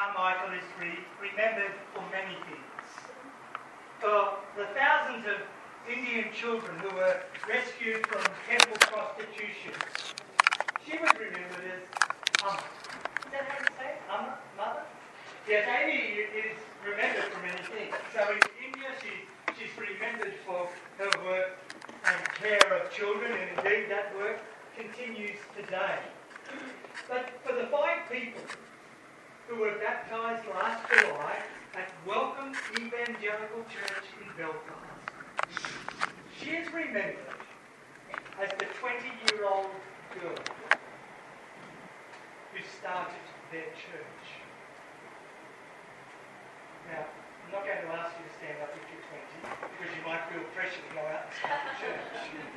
Carmichael is remembered for many things. For the thousands of Indian children who were rescued from temple prostitution, she was remembered as Amma. Is that how you say it? Amma? Mother? Yes, Amy is remembered for many things. So in India, she's remembered for her work and care of children, and indeed that work continues today. But for the 5 people who were baptised last July at Welcome Evangelical Church in Belfast, she is remembered as the 20-year-old girl who started their church. Now, I'm not going to ask you to stand up if you're 20, because you might feel pressure to go out and start a church.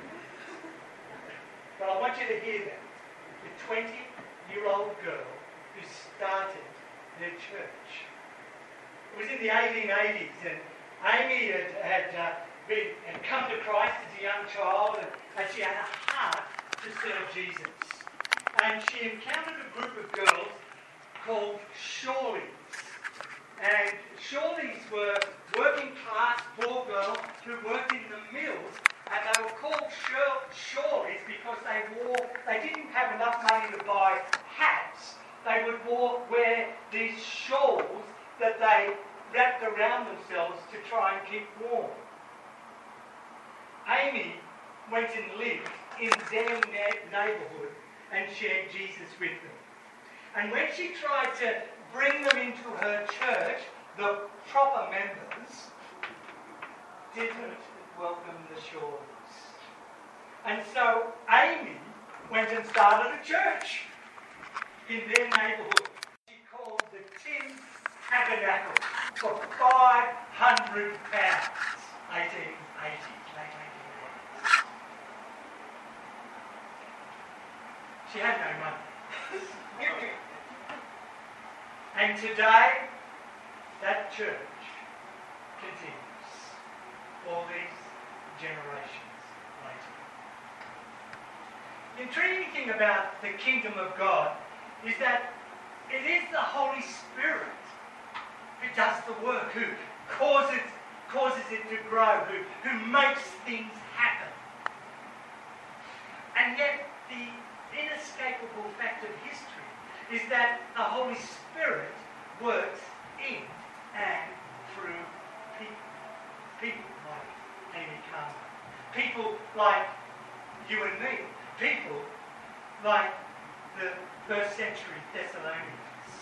But I want you to hear that. The 20-year-old girl who started their church. It was in the 1880s, and Amy had come to Christ as a young child, and she had a heart to serve Jesus. And she encountered a group of girls called Shawleys. And Shawleys were working class poor girls who worked in the mills, and they were called Shawleys because they didn't have enough money to buy hats. They would wear these shawls that they wrapped around themselves to try and keep warm. Amy went and lived in their neighbourhood and shared Jesus with them. And when she tried to bring them into her church, the proper members didn't welcome the Shawleys. And so Amy went and started a church in their neighbourhood. She called the Tin Tabernacle for £500, 1880, late 1880s. She had no money. And today, that church continues all these generations later. The intriguing thing about the kingdom of God is that it is the Holy Spirit who does the work, who causes it to grow, who makes things happen. And yet, the inescapable fact of history is that the Holy Spirit works in and through people. People like Amy Carmichael. People like you and me. People like the first century Thessalonians.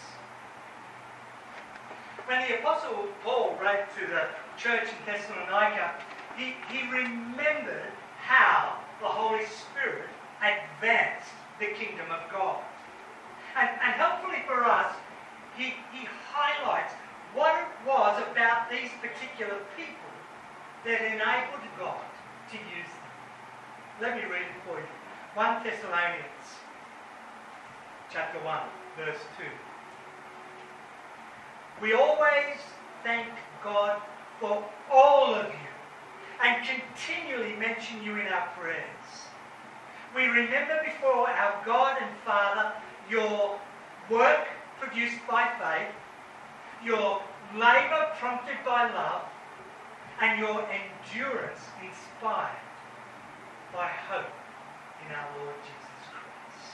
When the Apostle Paul wrote to the church in Thessalonica, he remembered how the Holy Spirit advanced the kingdom of God. And helpfully for us, he highlights what it was about these particular people that enabled God to use them. Let me read it for you. 1 Thessalonians chapter 1, verse 2. We always thank God for all of you and continually mention you in our prayers. We remember before our God and Father your work produced by faith, your labour prompted by love, and your endurance inspired by hope in our Lord Jesus Christ.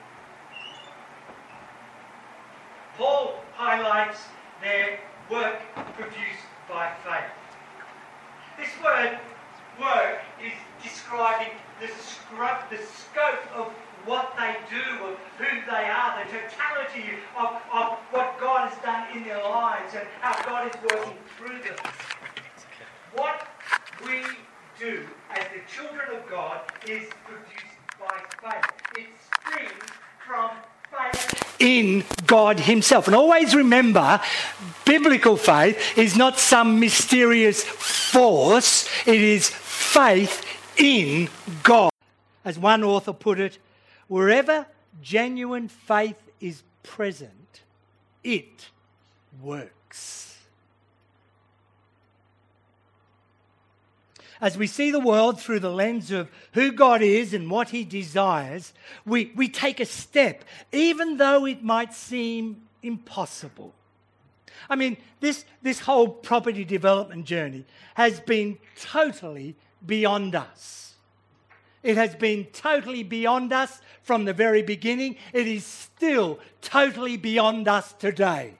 Paul highlights their work produced by faith. This word work is describing the scope of what they do, of who they are, the totality of what God has done in their lives and how God is working through them. What we do as the children of God is produced by faith. It springs from faith in God himself. And always remember, biblical faith is not some mysterious force. It is faith in God. As one author put it, wherever genuine faith is present, it works. As we see the world through the lens of who God is and what he desires, we take a step, even though it might seem impossible. I mean, this whole property development journey has been totally beyond us. It has been totally beyond us from the very beginning. It is still totally beyond us today.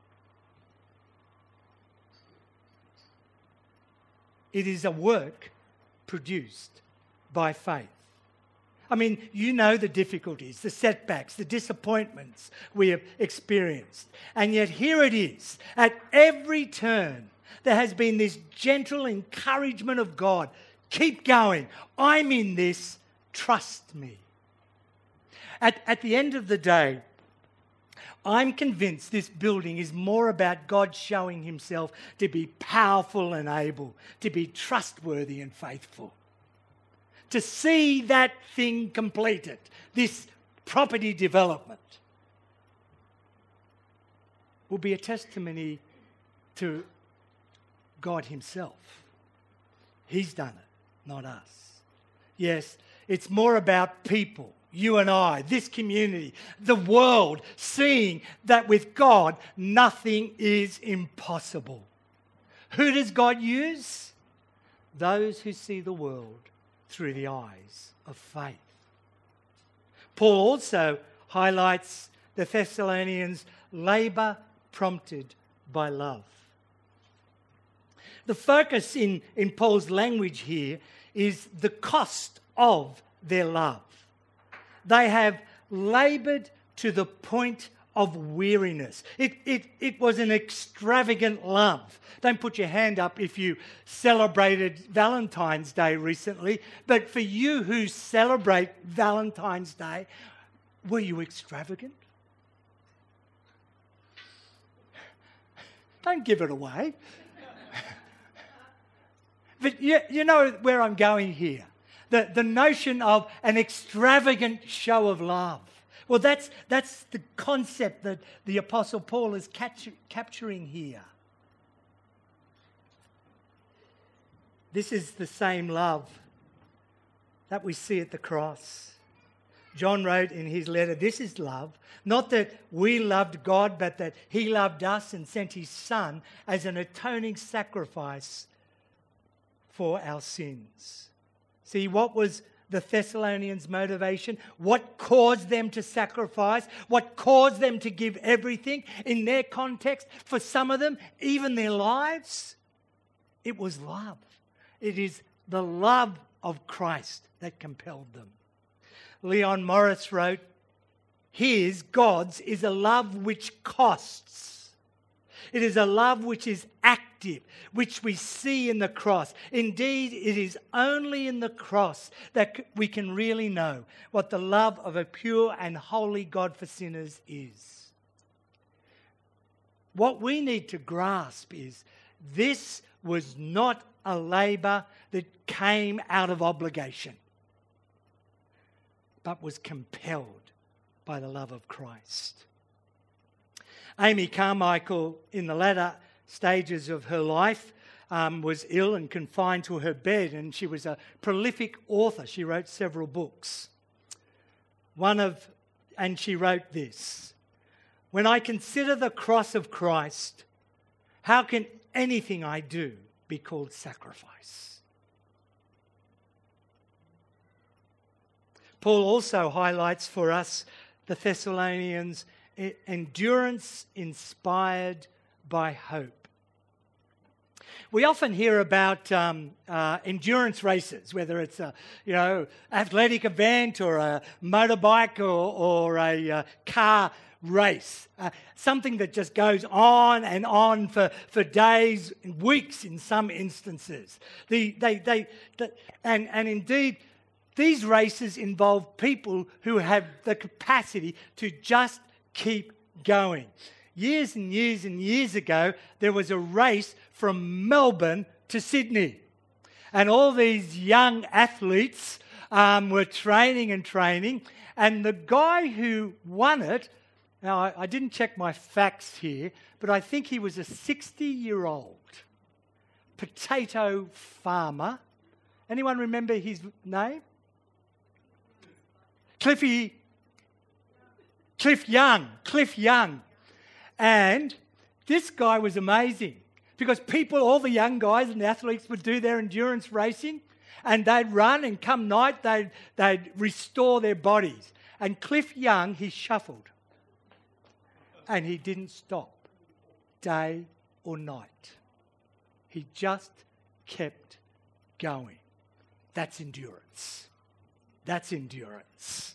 It is a work produced by faith. I mean, you know the difficulties, the setbacks, the disappointments we have experienced. And yet here it is. At every turn, there has been this gentle encouragement of God. Keep going. I'm in this. Trust me. At the end of the day, I'm convinced this building is more about God showing himself to be powerful and able, to be trustworthy and faithful. To see that thing completed, this property development, will be a testimony to God himself. He's done it, not us. Yes, it's more about people, you and I, this community, the world, seeing that with God, nothing is impossible. Who does God use? Those who see the world through the eyes of faith. Paul also highlights the Thessalonians' labour prompted by love. The focus in Paul's language here is the cost of their love. They have laboured to the point of weariness. It was an extravagant love. Don't put your hand up if you celebrated Valentine's Day recently, but for you who celebrate Valentine's Day, were you extravagant? Don't give it away. But you know where I'm going here. The notion of an extravagant show of love. Well, that's the concept that the Apostle Paul is capturing here. This is the same love that we see at the cross. John wrote in his letter, this is love, not that we loved God, but that he loved us and sent his Son as an atoning sacrifice for our sins. See, what was the Thessalonians' motivation? What caused them to sacrifice? What caused them to give everything? In their context, for some of them, even their lives, it was love. It is the love of Christ that compelled them. Leon Morris wrote, his, God's, is a love which costs. It is a love which is active, which we see in the cross. Indeed, it is only in the cross that we can really know what the love of a pure and holy God for sinners is. What we need to grasp is this was not a labour that came out of obligation, but was compelled by the love of Christ. Amy Carmichael, in the latter stages of her life, was ill and confined to her bed, and she was a prolific author. She wrote several books. And she wrote this: when I consider the cross of Christ, how can anything I do be called sacrifice? Paul also highlights for us the Thessalonians' endurance inspired by hope. We often hear about endurance races, whether it's a athletic event or a motorbike or a car race, something that just goes on and on for days, weeks in some instances. And indeed, these races involve people who have the capacity to just keep going. Years and years and years ago, there was a race from Melbourne to Sydney. And all these young athletes were training. And the guy who won it, now I didn't check my facts here, but I think he was a 60-year-old potato farmer. Anyone remember his name? Cliff Young. And This guy was amazing because people, all the young guys and the athletes would do their endurance racing and they'd run, and come night they'd restore their bodies. And Cliff Young, he shuffled and he didn't stop day or night. He just kept going. That's endurance. That's endurance.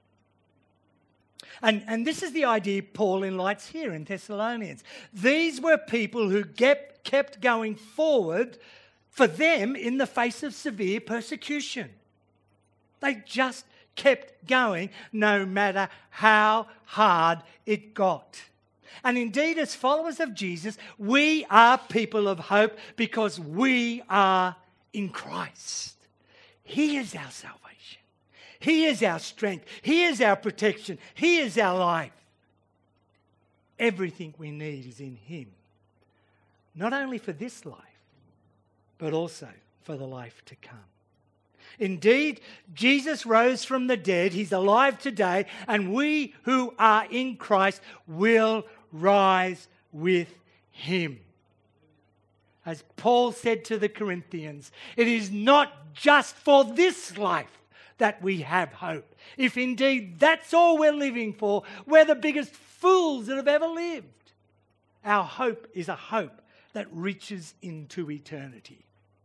And this is the idea Paul enlightens here in Thessalonians. These were people who kept going forward for them in the face of severe persecution. They just kept going no matter how hard it got. And indeed, as followers of Jesus, we are people of hope because we are in Christ. He is our salvation. He is our strength. He is our protection. He is our life. Everything we need is in Him. Not only for this life, but also for the life to come. Indeed, Jesus rose from the dead. He's alive today. And we who are in Christ will rise with Him. As Paul said to the Corinthians, it is not just for this life that we have hope. If indeed that's all we're living for, we're the biggest fools that have ever lived. Our hope is a hope that reaches into eternity.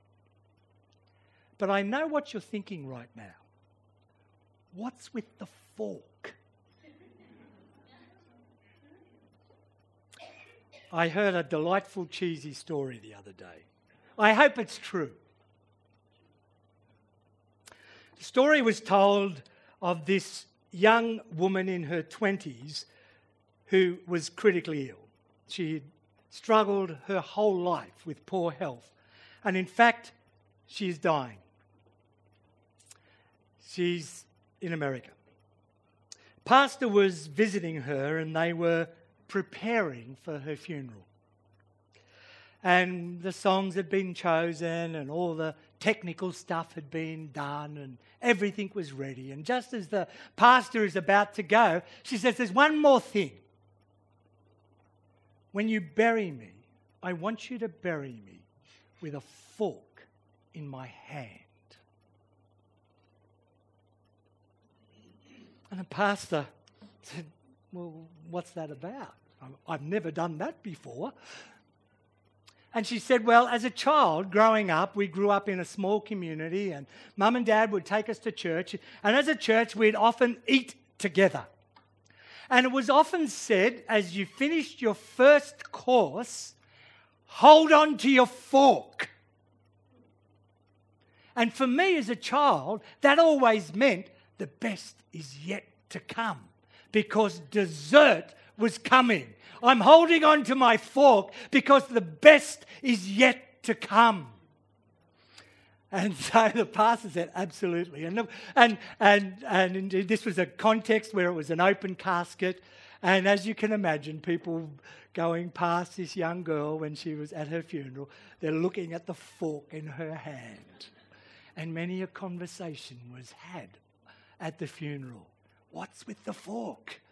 But I know what you're thinking right now. What's with the fork? I heard a delightful cheesy story the other day. I hope it's true. The story was told of this young woman in her 20s who was critically ill. She had struggled her whole life with poor health. And in fact, she's dying. She's in America. Pastor was visiting her and they were preparing for her funeral. And the songs had been chosen and all the technical stuff had been done and everything was ready. And just as the pastor is about to go, she says, there's one more thing. When you bury me, I want you to bury me with a fork in my hand. And the pastor said, well, what's that about? I've never done that before. And she said, well, as a child growing up, we grew up in a small community and Mum and Dad would take us to church. And as a church, we'd often eat together. And it was often said, as you finished your first course, hold on to your fork. And for me as a child, that always meant the best is yet to come because dessert was coming. I'm holding on to my fork because the best is yet to come. And so the pastor said, absolutely. And indeed, this was a context where it was an open casket. And as you can imagine, people going past this young girl when she was at her funeral, they're looking at the fork in her hand. And many a conversation was had at the funeral. What's with the fork?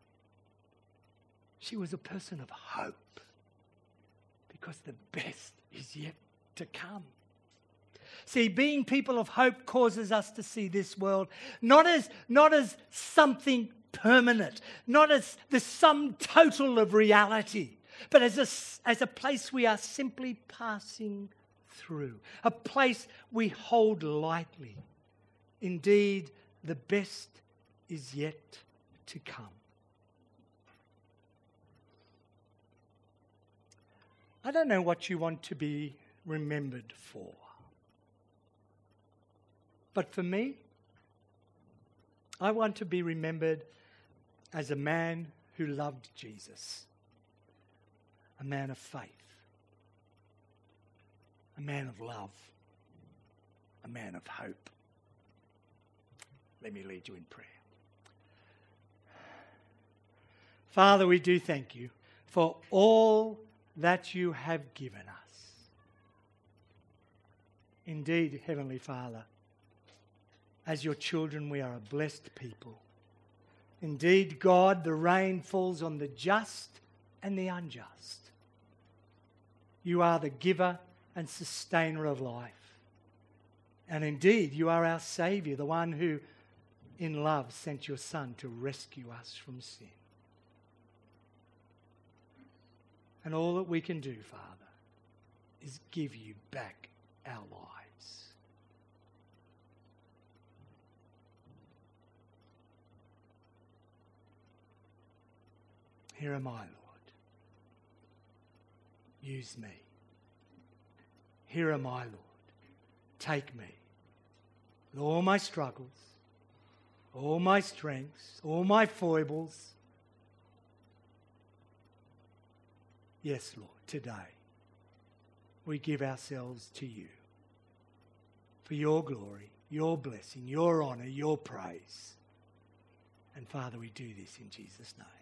She was a person of hope because the best is yet to come. See, being people of hope causes us to see this world not as something permanent, not as the sum total of reality, but as a place we are simply passing through, a place we hold lightly. Indeed, the best is yet to come. I don't know what you want to be remembered for. But for me, I want to be remembered as a man who loved Jesus, a man of faith, a man of love, a man of hope. Let me lead you in prayer. Father, we do thank you for all that you have given us. Indeed, Heavenly Father, as your children, we are a blessed people. Indeed, God, the rain falls on the just and the unjust. You are the giver and sustainer of life. And indeed, you are our Saviour, the one who, in love, sent your Son to rescue us from sin. And all that we can do, Father, is give you back our lives. Here am I, Lord. Use me. Here am I, Lord. Take me. With all my struggles, all my strengths, all my foibles. Yes, Lord, today we give ourselves to you for your glory, your blessing, your honour, your praise. And Father, we do this in Jesus' name.